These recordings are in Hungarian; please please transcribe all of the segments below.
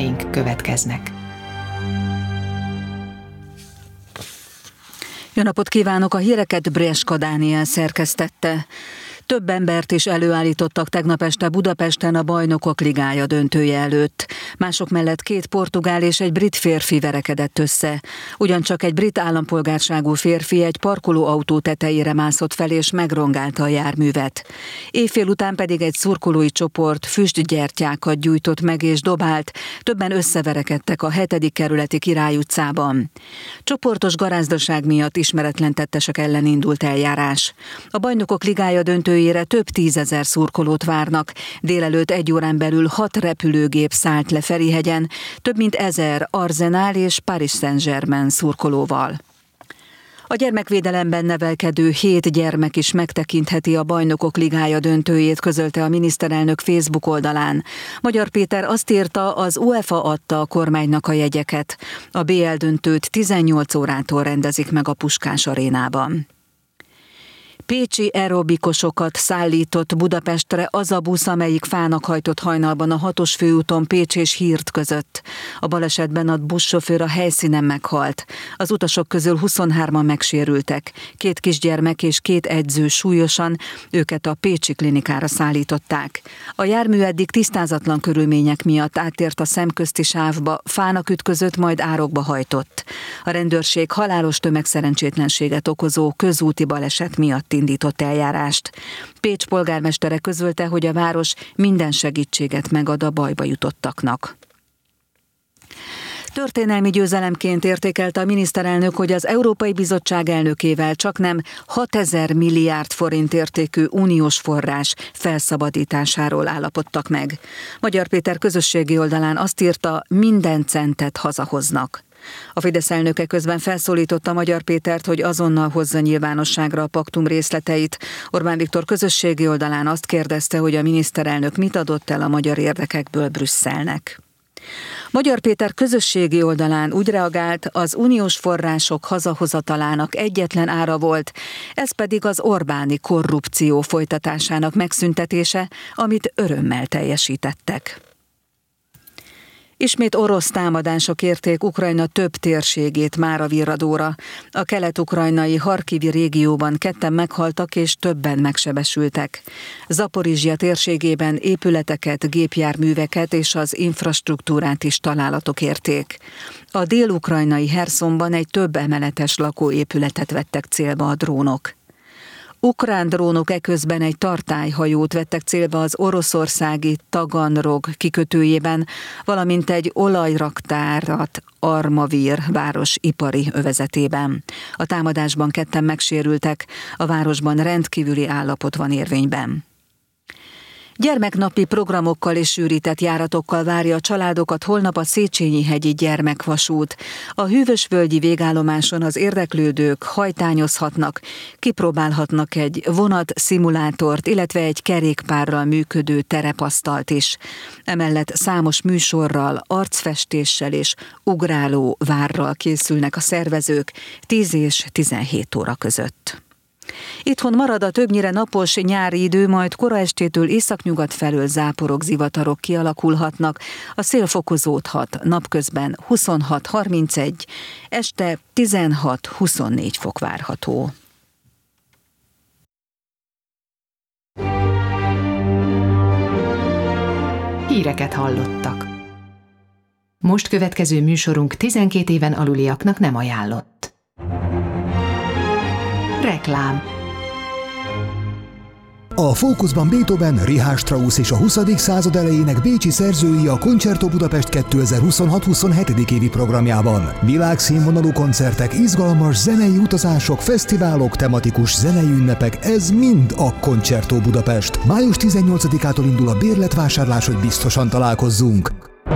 híreink következnek. Jó napot kívánok! A híreket Brieska Dániel szerkesztette. Több embert is előállítottak tegnap este Budapesten a Bajnokok Ligája döntője előtt. Mások mellett 2 portugál és egy brit férfi verekedett össze. Ugyancsak egy brit állampolgárságú férfi egy parkolóautó tetejére mászott fel és megrongálta a járművet. Éjfél után pedig egy szurkolói csoport füstgyertyákat gyújtott meg és dobált. Többen összeverekedtek a 7. kerületi Király utcában. Csoportos garázdaság miatt ismeretlen tettesek ellen indult eljárás. A Bajnokok Ligája döntőjére több 10 000 szurkolót várnak. Délelőtt 1 órán belül 6 repülőgép szállt le Ferihegyen, több mint 1000 Arsenal és Paris Saint-Germain szurkolóval. A gyermekvédelemben nevelkedő 7 gyermek is megtekintheti a Bajnokok Ligája döntőjét, közölte a miniszterelnök Facebook oldalán. Magyar Péter azt írta, az UEFA adta a kormánynak a jegyeket. A BL döntőt 18 órától rendezik meg a Puskás arénában. Pécsi aerobikosokat szállított Budapestre az a busz, amelyik fának hajtott hajnalban a 6-os főúton Pécs és Hírt között. A balesetben a buszsofőr a helyszínen meghalt. Az utasok közül 23-an megsérültek. 2 kisgyermek és 2 edző súlyosan, őket a pécsi klinikára szállították. A jármű eddig tisztázatlan körülmények miatt áttért a szemközti sávba, fának ütközött, majd árokba hajtott. A rendőrség halálos tömegszerencsétlenséget okozó közúti baleset miatt indított eljárást. Pécs polgármestere közölte, hogy a város minden segítséget megad a bajba jutottaknak. Történelmi győzelemként értékelte a miniszterelnök, hogy az Európai Bizottság elnökével csaknem 6000 milliárd forint értékű uniós forrás felszabadításáról állapodtak meg. Magyar Péter közösségi oldalán azt írta, minden centet hazahoznak. A Fidesz elnöke közben felszólította Magyar Pétert, hogy azonnal hozza nyilvánosságra a paktum részleteit. Orbán Viktor közösségi oldalán azt kérdezte, hogy a miniszterelnök mit adott el a magyar érdekekből Brüsszelnek. Magyar Péter közösségi oldalán úgy reagált, az uniós források hazahozatalának egyetlen ára volt, ez pedig az Orbáni korrupció folytatásának megszüntetése, amit örömmel teljesítettek. Ismét orosz támadások érték Ukrajna több térségét mára-virradóra. A kelet-ukrajnai Harkivi régióban 2-en meghaltak és többen megsebesültek. Zaporizsja térségében épületeket, gépjárműveket és az infrastruktúrát is találatok érték. A dél-ukrajnai Herszonban egy több emeletes lakóépületet vettek célba a drónok. Ukrán drónok eközben egy tartályhajót vettek célba az oroszországi Taganrog kikötőjében, valamint egy olajraktárat Armavir város ipari övezetében. A támadásban 2-en megsérültek, a városban rendkívüli állapot van érvényben. Gyermeknapi programokkal és sűrített járatokkal várja a családokat holnap a Széchenyi-hegyi gyermekvasút. A hűvösvölgyi végállomáson az érdeklődők hajtányozhatnak, kipróbálhatnak egy vonatszimulatort, illetve egy kerékpárral működő terepasztalt is. Emellett számos műsorral, arcfestéssel és ugráló várral készülnek a szervezők 10 és 17 óra között. Itthon marad a többnyire napos nyári idő, majd kora estétől északnyugat felől záporok, zivatarok kialakulhatnak, a szél fokozódhat, napközben 26-31, este 16-24 fok várható. Híreket hallottak. Most következő műsorunk 12 éven aluliaknak nem ajánlott. Reklám. A fókuszban Beethoven, Richard Strauss és a 20. század elejének bécsi szerzői a Concerto Budapest 2026-27. évi programjában. Világszínvonalú koncertek, izgalmas zenei utazások, fesztiválok, tematikus zenei ünnepek, ez mind a Concerto Budapest. Május 18-ától indul a bérletvásárlás, hogy biztosan találkozzunk.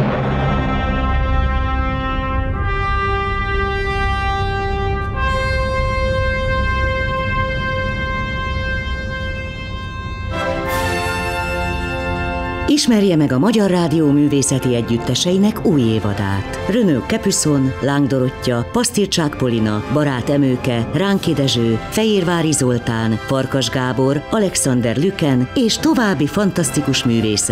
Ismerje meg a Magyar Rádió művészeti együtteseinek új évadát. Renaud Capuçon, Láng Dorottya, Pasztircsák Polina, Barát Emőke, Ránki Dezső, Fehérvári Zoltán, Farkas Gábor, Alexander Lüken és további fantasztikus művészek